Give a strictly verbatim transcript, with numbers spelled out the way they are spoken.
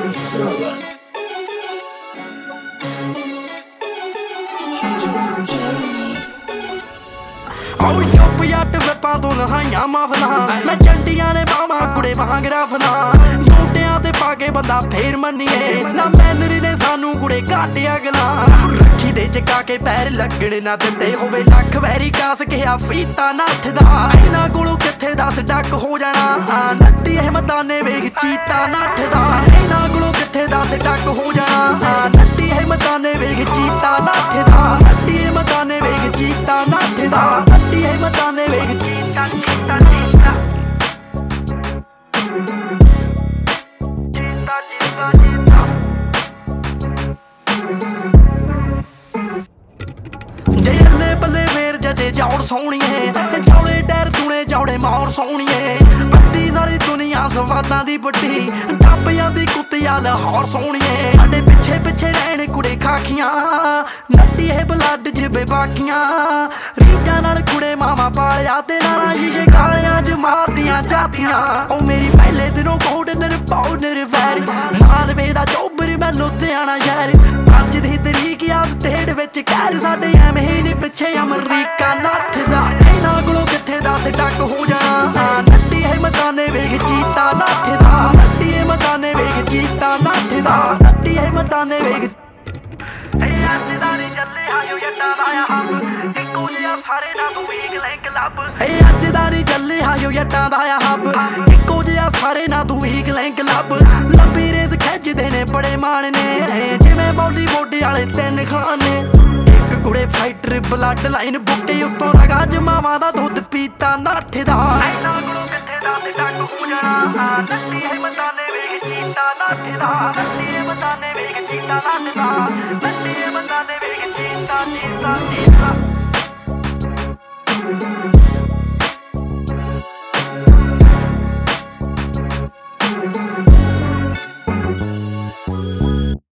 ਆਉ ਚੁੱਪ ਜੱਟ ਵਿਪਾਂ ਤੋਂ ਨਹਾਈਆਂ ਮਾਫਲਾਂ ਮੈਂ ਚੰਡੀਆਂ ਨੇ ਬਾਵਾਂ ਕੁੜੇ ਵਾਂਗ ਰਫਲਾਂ ਗੋਡਿਆਂ ਤੇ ਪਾ ਕੇ ਬੰਦਾ ਫੇਰ ਮੰਨੀਏ ਨਾ ਮੈਨਰੀ ਨੇ ਸਾਨੂੰ ਕੁੜੇ ਘਾਟ ਅਗਲਾਂ ਰੱਖੀ ਦੇ ਚਕਾ ਕੇ ਪੈਰ ਲੱਗਣ ਨਾ ਦਿੰਦੇ ਹੋਵੇ ਲੱਖ ਵੈਰੀ ਕਾਸ ਕਿਹਾ ਫੀਤਾ ਨੱਠਦਾ ਇਹਨਾਂ ਕੋਲੋਂ ਕਿੱਥੇ ਦਸ ਡੱਕ ਹੋ ਜਾਣਾ ਨੱਟੀ ਹਿੰਮਤਾਂ ਨੇ ਵੇਖ ਚੀਤਾ ਨੱਠਦਾ ਇਹਨਾਂ ਕੋਲੋਂ ਕਿੱਥੇ ਦਸ ਡੱਕ ਹੋ ਜਾਣਾ ਨੱਟੀ ਹਿੰਮਤਾਂ ਨੇ ਵੇਖ ਚੀਤਾ ਨੱਠਦਾ ਨੱਟੀ ਹਿੰਮਤਾਂ ਨੇ ਵੇਖ ਚੀਤਾ ਨੱਠਦਾ ਨੱਟੀ ਹਿੰਮਤਾਂ ਨੇ ਵੇਖ ਚੀਤਾ ਚੀਤਾ ਚੀਤਾ ਚੀਤਾ ਚੀਤਾ ਚੀਤਾ ਜੇ ਅੱਲੇ ਬੱਲੇ ਫੇਰ ਜਦੇ ਜੌੜ ਸੋਹਣੀਏ ਤੇ ਜੌੜੇ ਡਰ ਤੂਣੇ ਜੌੜੇ ਮੌਰ ਸੋਹਣੀਏ ਅੱਧੀ ਸਾਰੀ ਦੁਨੀਆ ਸਵਾਦਾਂ ਦੀ ਵੱਡੀ ਟੱਪ ਜਾਂਦੀ ਕੁੱਤਿਆ ਲਾਹੌਰ ਸੋਹਣੀਏ ਸਾਡੇ ਪਿੱਛੇ ਪਿੱਛੇ ਰਹਿਣ ਕੁੜੇ ਖਾਖੀਆਂ ਨੱਟੀ ਇਹ ਬਲੱਡ ਜਿਵੇਂ ਬਾਕੀਆਂ ਰੀਤਾਂ ਨਾਲ ਕੁੜੇ ਮਾਮਾ ਪਾਲਿਆ ਤੇ ਨਾਲਾਂ ਸ਼ੀਸ਼ੇ ਕਾਲਿਆਂ ਚ ਮਾਰਦੀਆਂ ਜਾਤੀਆਂ ਉਹ ਮੇਰੀ ਪਹਿਲੇ ਦਿਨੋਂ ਕੋਡ ਨਿਰਪਾਉ ਨਿਰਵੈਰ ਮਾਲਵੇ ਦਾ ਚੋਬਰ ਮੈਂ ਲੁਧਿਆਣਾ ਸ਼ਹਿਰ ਅੱਜ ਦੀ ਤਰੀਕ ਆ ਸਟੇਟ ਵਿੱਚ ਕਹਿਰ ਸਾਡੇ ਐਵੇਂ ਹੀ ਨੀ ਪਿੱਛੇ ਅਮਰੀਕਾ ਨੱਠਦਾ ਇਹਨਾਂ ਕੋਲੋਂ ਕਿੱਥੇ ਦਸ ਡੱਕ ਹੋ ਜਾਣਾ ਨੱਟੀ ਹਿੰਮਤਾਂ ਨੇ ਵੇਖ ਚੀਤਾ ਨੱਠਦਾ ਨੱਟੀ ਹਿੰਮਤਾਂ ਨੇ ਵੇਖ ਚੀਤਾ ਨੱਠਦਾ ਨੱਟੀ ਹਿੰਮਤਾਂ ਨੇ ਵੇਖ ਅੱਜ ਦਾ ਨੀ ਚੱਲੇ ਆਇਓ ਜੱਟਾਂ ਦਾ ਹੱਬ ਇੱਕੋ ਜਿਹਾ ਸਾਰੇ ਨਾਲ ਤੂੰ ਵੀਕ ਲਿੰਕ ਲੱਭ ਅੱਜ ਦਾ ਨੀ ਚੱਲੇ ਆਇਓ ਜੱਟਾਂ ਦਾ ਹੱਬ ਇੱਕੋ ਜਿਹਾ ਸਾਰੇ ਨਾਲ ਤੂੰ ਵੀਕ ਲਿੰਕ ਲੱਭ ਲੰਬੀ ਰੇਸ ਖਿੱਚਦੇ ਨੇ ਬੜੇ ਮਾਣ ਨੇ ਜਿਵੇਂ ਬਾਲੀਵੁੱਡ ਵਾਲੇ ਤਿੰਨ ਖਾਨੇ ਇੱਕ ਕੁੜੇ ਫਾਈਟਰ ਬਲੱਡ ਲਾਈਨ ਬੁੱਟੇ ਉੱਤੋਂ ਰਗਾ ਜਮਾਵਾਂ ਦਾ ਦੁੱਧ ਪੀਤਾ ਨੱਠਦਾ ਇਹਨਾਂ ਕੋਲੋਂ ਕਿੱਥੇ ਦਾ ਡੱਕ ਹੋ ਜਾਣਾ ਨੱਟੀ ਹਿੰਮਤਾਂ ਨੇ ਵੇਖ ਚੀਤਾ ਨੱਠਦਾ ਨੱਟੀ ਹਿੰਮਤਾਂ ਨੇ ਵੇਖ ਚੀਤਾ ਨੱਠਦਾ ਨੱਟੀ ਹਿੰਮਤਾਂ ਨੇ ਵੇਖ ਚੀਤਾ ਚੀਤਾ ਚੀਤਾ